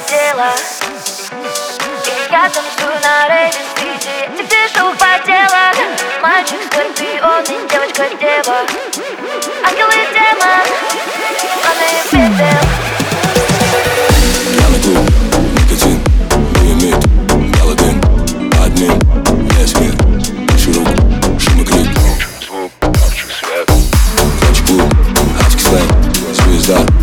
дело. И я танцую на рейве-стрите. Ты пишу по делу. Мальчик скорпион и девочка-дева. Ангел и демон, слоны пепел. Пьяный клуб, никотин, не имеет голоден. Одним леске, ширук, шум и крик. Звук, ярче свет. Ночь клуб, адский сленг, звезда.